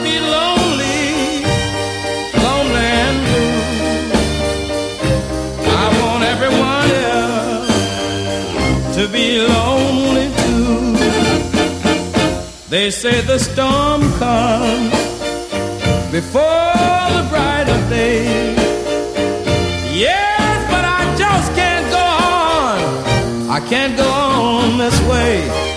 be lonely, lonely and blue. I want everyone else to be lonely too. They say the storm comes before the brighter day. Yes, but I just can't go on. I can't go on this way.